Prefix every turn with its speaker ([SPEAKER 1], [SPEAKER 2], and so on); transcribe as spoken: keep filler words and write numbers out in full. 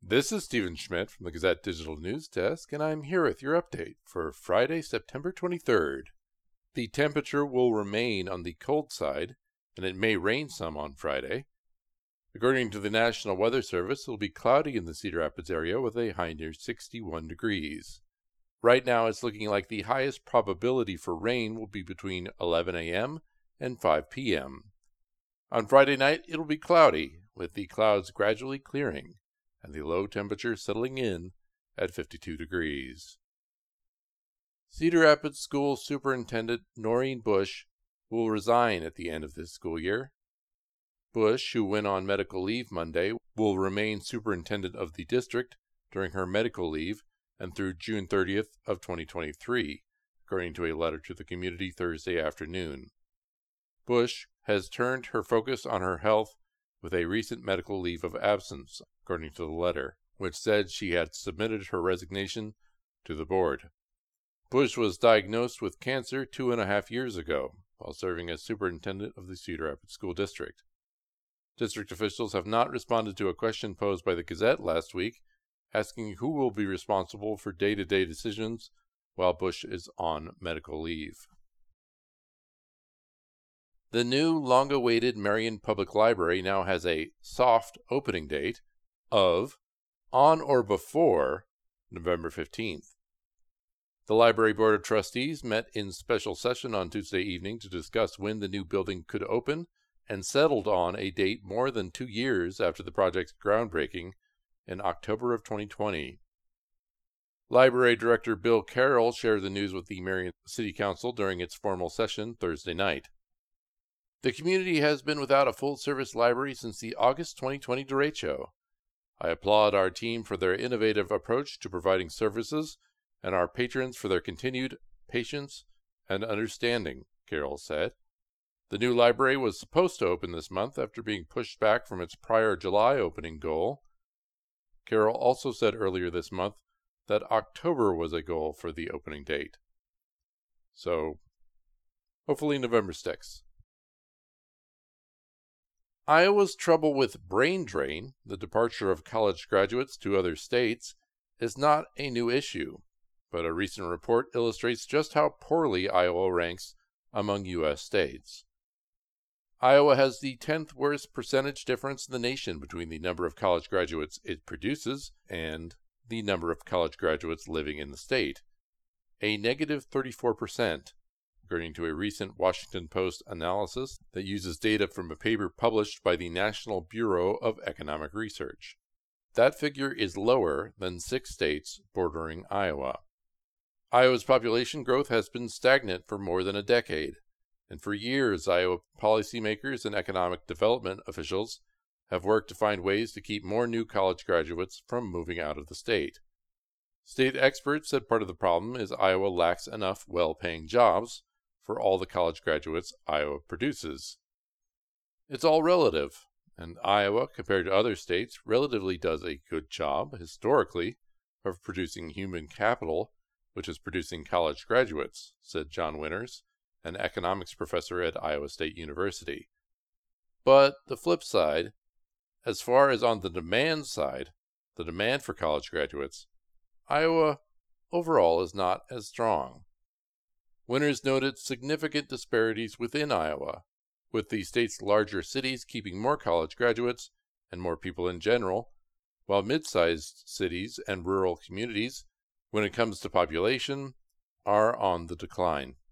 [SPEAKER 1] This is Stephen Schmidt from the Gazette Digital News Desk, and I'm here with your update for Friday, September twenty-third. The temperature will remain on the cold side, and it may rain some on Friday. According to the National Weather Service, it will be cloudy in the Cedar Rapids area with a high near sixty-one degrees. Right now, it's looking like the highest probability for rain will be between eleven a.m. and five p.m. On Friday night, it'll be cloudy, with the clouds gradually clearing and the low temperature settling in at fifty-two degrees. Cedar Rapids School Superintendent Noreen Bush will resign at the end of this school year. Bush, who went on medical leave Monday, will remain superintendent of the district during her medical leave and through June thirtieth of twenty twenty-three, according to a letter to the community Thursday afternoon. Bush has turned her focus on her health with a recent medical leave of absence, according to the letter, which said she had submitted her resignation to the board. Bush was diagnosed with cancer two and a half years ago while serving as superintendent of the Cedar Rapids School District. District officials have not responded to a question posed by the Gazette last week, asking who will be responsible for day-to-day decisions while Bush is on medical leave. The new, long-awaited Marion Public Library now has a soft opening date of on or before November fifteenth. The Library Board of Trustees met in special session on Tuesday evening to discuss when the new building could open and settled on a date more than two years after the project's groundbreaking in October of twenty twenty. Library Director Bill Carroll shared the news with the Marion City Council during its formal session Thursday night. The community has been without a full-service library since the August twenty twenty derecho. I applaud our team for their innovative approach to providing services and our patrons for their continued patience and understanding, Carroll said. The new library was supposed to open this month after being pushed back from its prior July opening goal. Carroll also said earlier this month that October was a goal for the opening date. So, hopefully November sticks. Iowa's trouble with brain drain, the departure of college graduates to other states, is not a new issue, but a recent report illustrates just how poorly Iowa ranks among U S states. Iowa has the tenth worst percentage difference in the nation between the number of college graduates it produces and the number of college graduates living in the state, a negative thirty-four percent. According to a recent Washington Post analysis that uses data from a paper published by the National Bureau of Economic Research. That figure is lower than six states bordering Iowa. Iowa's population growth has been stagnant for more than a decade, and for years Iowa policymakers and economic development officials have worked to find ways to keep more new college graduates from moving out of the state. State experts said part of the problem is Iowa lacks enough well-paying jobs for all the college graduates Iowa produces. It's all relative, and Iowa, compared to other states, relatively does a good job, historically, of producing human capital, which is producing college graduates, said John Winters, an economics professor at Iowa State University. But the flip side, as far as on the demand side, the demand for college graduates, Iowa overall is not as strong. Winters noted significant disparities within Iowa, with the state's larger cities keeping more college graduates and more people in general, while mid-sized cities and rural communities, when it comes to population, are on the decline.